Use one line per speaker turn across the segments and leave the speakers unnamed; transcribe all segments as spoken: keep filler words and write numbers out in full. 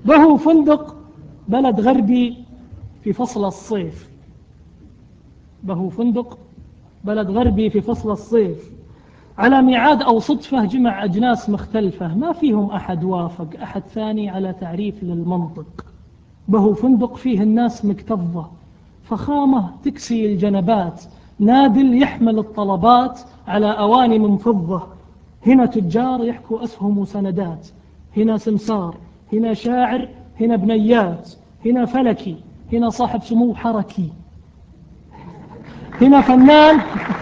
بهو فندق بلد غربي في فصل الصيف. بهو فندق بلد غربي في فصل الصيف، على ميعاد أو صدفة جمع أجناس مختلفة، ما فيهم أحد وافق أحد ثاني على تعريف للمنطق. بهو فندق فيه الناس مكتظة، فخامة تكسي الجنبات، نادل يحمل الطلبات على أواني من فضة. هنا تجار يحكوا أسهم وسندات، هنا سمسار، هنا شاعر، هنا بنيات، هنا فلكي، هنا صاحب سمو حركي، هنا فنان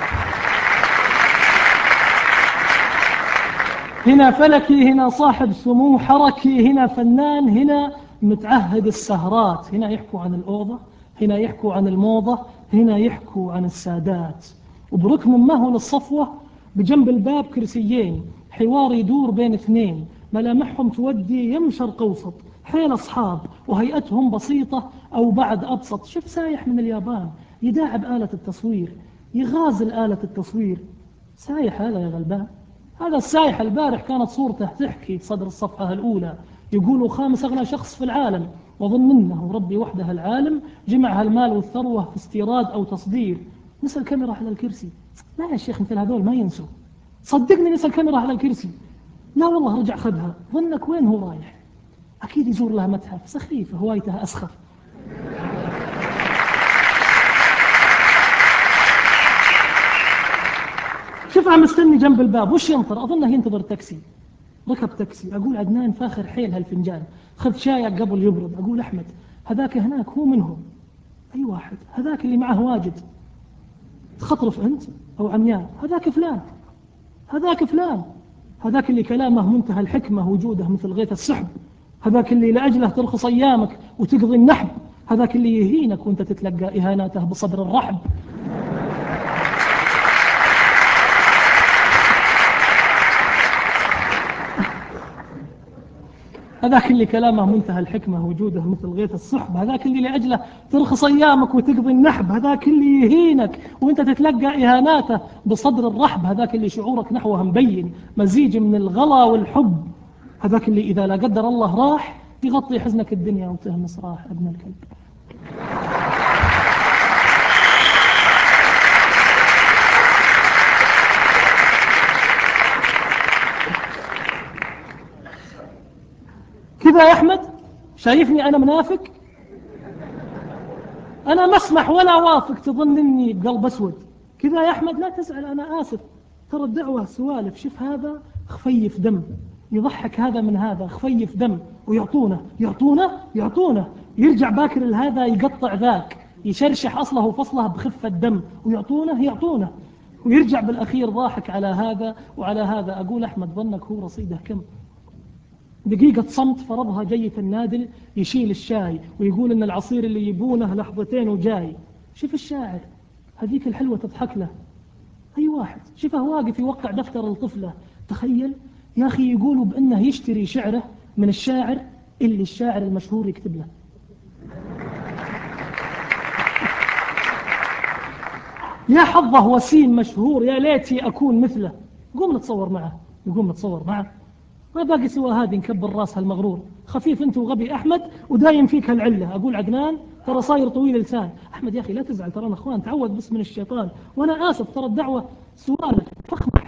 هنا فلكي، هنا صاحب سمو حركي، هنا فنان، هنا متعهد السهرات. هنا يحكوا عن الأوضة، هنا يحكوا عن الموضة، هنا يحكوا عن السادات. وبركن ما هو للصفوة بجنب الباب كرسيين، حوار يدور بين اثنين، ملامحهم تودي يم شرق أوسط، حيل أصحاب وهيئتهم بسيطة أو بعد أبسط. شوف سايح من اليابان يداعب آلة التصوير، يغازل آلة التصوير. سايح هذا يا غلبان، هذا السايح البارح كانت صورته تحكي صدر الصفحة الأولى، يقولوا خامس أغنى شخص في العالم، وظن منه ربي وحده العالم، جمع هالمال والثروة في استيراد أو تصدير. نسى الكاميرا على الكرسي. لا يا شيخ مثل هذول ما ينسوا، صدقني نسى الكاميرا على الكرسي. لا والله رجع خذها. ظنك وين هو رايح؟ أكيد يزور لها متحف سخيف هوايتها أسخف. شوفها مستني جنب الباب، وش ينطر؟ أظنه ينتظر تاكسي. ركب تاكسي، أقول عدنان فاخر حيل هالفنجان، خذ شايك قبل يبرد. أقول أحمد هذاك هناك هو منهم؟ أي واحد؟ هذاك اللي معه واجد. تخطرف أنت أو عميان؟ هذاك فلان، هذاك فلان، هذاك اللي كلامه منتهى الحكمة، وجوده مثل غيث السحب، هذاك اللي لأجله ترخص أيامك وتقضي النحب، هذاك اللي يهينك وانت تتلقى إهاناته بصدر الرحب. هذاك اللي كلامه منتهى الحكمة وجوده مثل غيث السحب، هذاك اللي لأجله ترخص أيامك وتقضي النحب، هذاك اللي يهينك وانت تتلقى إهاناته بصدر الرحب، هذاك اللي شعورك نحوه مبين مزيج من الغلا والحب، هذاك اللي إذا لا قدر الله راح يغطي حزنك الدنيا وتهمس راح ابن الكلب. كذا يا أحمد شايفني أنا منافق؟ أنا ما اسمح ولا وافق تظن إني بقلب أسود. كذا يا أحمد لا تزعل، أنا آسف، ترى الدعوة سوالف. شوف هذا خفيف دم، يضحك هذا من هذا خفيف دم، ويعطونه يعطونه يعطونه يرجع باكر لهذا يقطع ذاك، يشرشح أصله وفصله بخفة دم، ويعطونه يعطونه ويرجع بالأخير ضاحك على هذا وعلى هذا. أقول أحمد ظنك هو رصيده كم؟ دقيقة صمت فرضها جية النادل يشيل الشاي ويقول إن العصير اللي يبونه لحظتين وجاي. شوف الشاعر هذيك الحلوة تضحك له. أي واحد شوفه واقف يوقع دفتر لطفله. تخيل يا أخي يقولوا بأنه يشتري شعره من الشاعر اللي الشاعر المشهور يكتب له. يا حظه وسيم مشهور، يا ليتي أكون مثله. قوم نتصور معه، يقوم نتصور معه. ما باقي سوى هذه نكبر راسها المغرور. خفيف انت وغبي احمد ودايم فيك هالعله. اقول عدنان ترى صاير طويل لسان. احمد يا اخي لا تزعل، ترانا اخوان، تعود بس من الشيطان، وانا اسف ترى الدعوه سوالف فخمه.